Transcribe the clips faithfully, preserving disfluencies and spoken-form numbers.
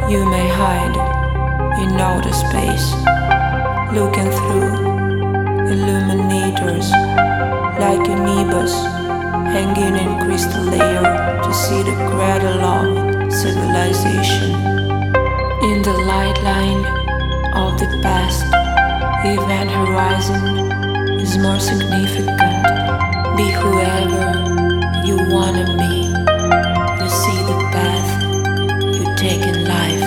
You may hide in outer space, looking through illuminators like amoebas hanging in crystal layer to see the cradle of civilization. In the light line of the past, event horizon is more significant. Be whoever you wanna be. You see the path you take in life.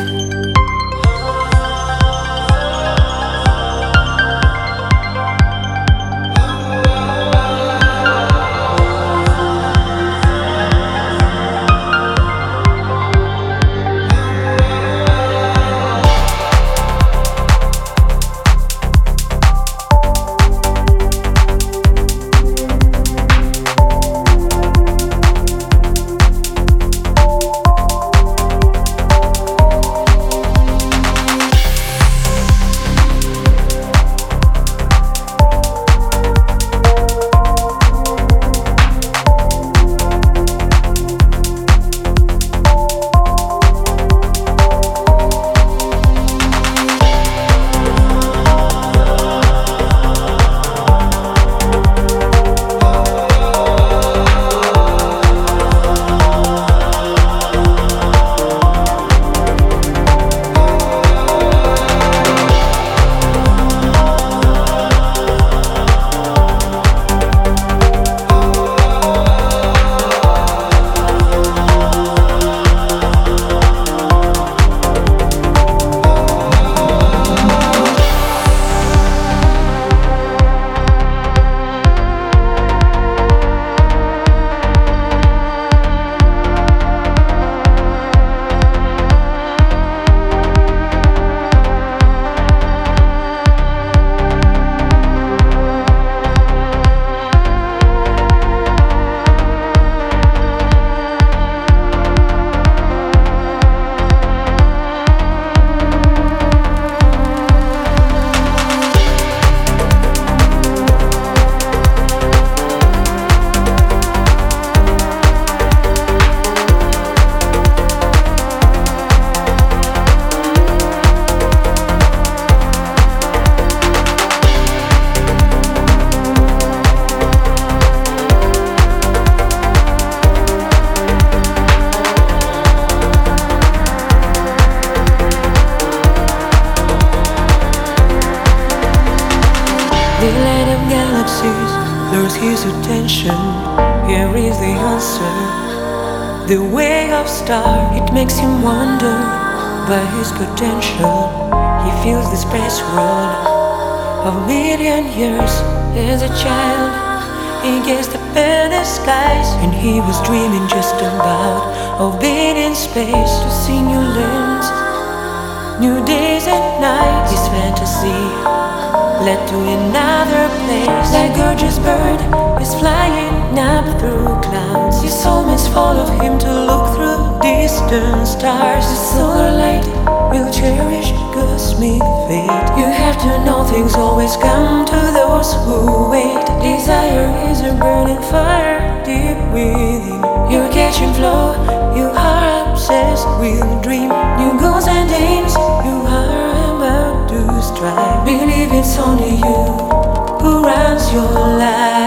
The light of galaxies lures his attention. Here is the answer. The way of star, it makes him wonder by his potential. He feels the space world of a million years. As a child, he gazed up at the skies, and he was dreaming just about of being in space to see new lands, new days and nights. His fantasy led to another place. That gorgeous bird is flying up through clouds. His soulmates follow him to look through distant stars. The solar light will cherish cosmic fate. You have to know things always come to those who wait. Desire is a burning fire deep within. You're catching flow, you are obsessed with dream. New goals and aims, you are about to strive. Believe it's only you who runs your life.